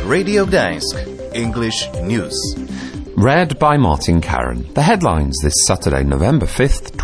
Radio Gdańsk, English News. Read by Martin Karen. The headlines this Saturday, November 5th,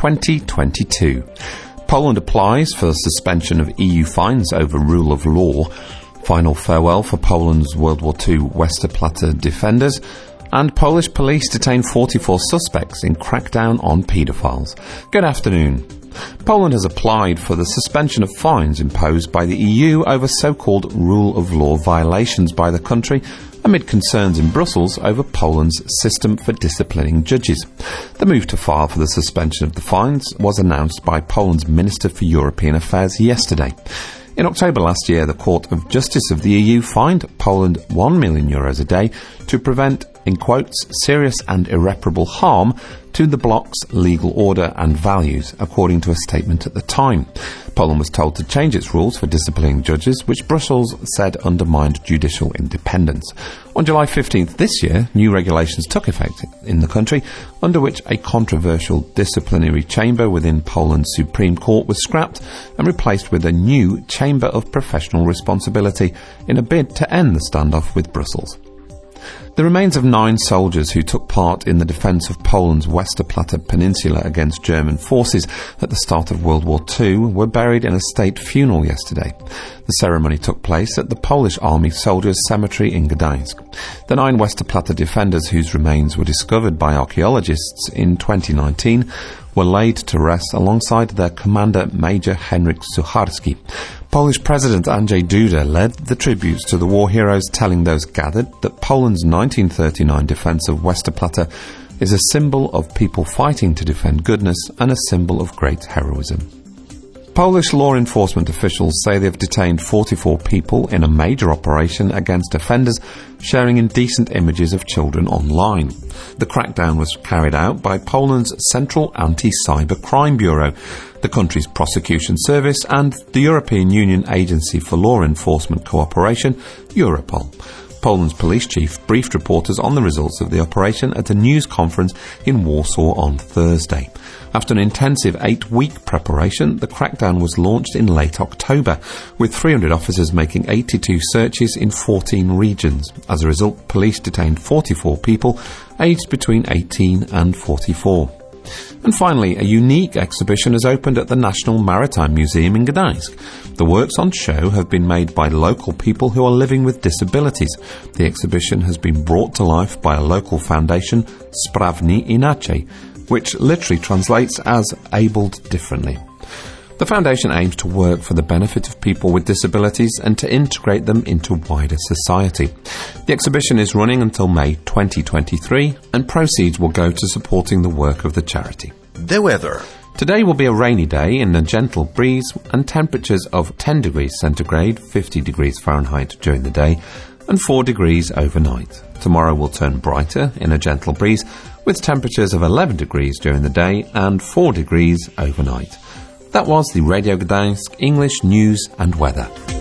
2022. Poland applies for suspension of EU fines over rule of law. Final farewell for Poland's World War II Westerplatte defenders. And Polish police detain 44 suspects in crackdown on paedophiles. Good afternoon. Poland has applied for the suspension of fines imposed by the EU over so-called rule of law violations by the country amid concerns in Brussels over Poland's system for disciplining judges. The move to file for the suspension of the fines was announced by Poland's Minister for European Affairs yesterday. In October last year, the Court of Justice of the EU fined Poland €1 million a day to prevent, in quotes, serious and irreparable harm to the bloc's legal order and values, according to a statement at the time. Poland was told to change its rules for disciplining judges, which Brussels said undermined judicial independence. On July 15th this year, new regulations took effect in the country, under which a controversial disciplinary chamber within Poland's Supreme Court was scrapped and replaced with a new Chamber of Professional Responsibility in a bid to end the standoff with Brussels. The remains of 9 soldiers who took part in the defence of Poland's Westerplatte Peninsula against German forces at the start of World War II were buried in a state funeral yesterday. The ceremony took place at the Polish Army Soldiers' Cemetery in Gdańsk. The 9 Westerplatte defenders whose remains were discovered by archaeologists in 2019 were laid to rest alongside their commander Major Henryk Sucharski. Polish President Andrzej Duda led the tributes to the war heroes, telling those gathered that Poland's 1939 defence of Westerplatte is a symbol of people fighting to defend goodness and a symbol of great heroism. Polish law enforcement officials say they've detained 44 people in a major operation against offenders sharing indecent images of children online. The crackdown was carried out by Poland's Central Anti-Cyber Crime Bureau, the country's prosecution service, and the European Union Agency for Law Enforcement Cooperation, Europol. Poland's police chief briefed reporters on the results of the operation at a news conference in Warsaw on Thursday. After an intensive 8-week preparation, the crackdown was launched in late October, with 300 officers making 82 searches in 14 regions. As a result, police detained 44 people aged between 18 and 44. And finally, a unique exhibition has opened at the National Maritime Museum in Gdańsk. The works on show have been made by local people who are living with disabilities. The exhibition has been brought to life by a local foundation, Sprawni Inaczej, which literally translates as abled differently. The foundation aims to work for the benefit of people with disabilities and to integrate them into wider society. The exhibition is running until May 2023, and proceeds will go to supporting the work of the charity. The weather. Today will be a rainy day in a gentle breeze and temperatures of 10 degrees centigrade, 50 degrees Fahrenheit during the day, and 4 degrees overnight. Tomorrow will turn brighter in a gentle breeze with temperatures of 11 degrees during the day and 4 degrees overnight. That was the Radio Gdańsk English News and Weather.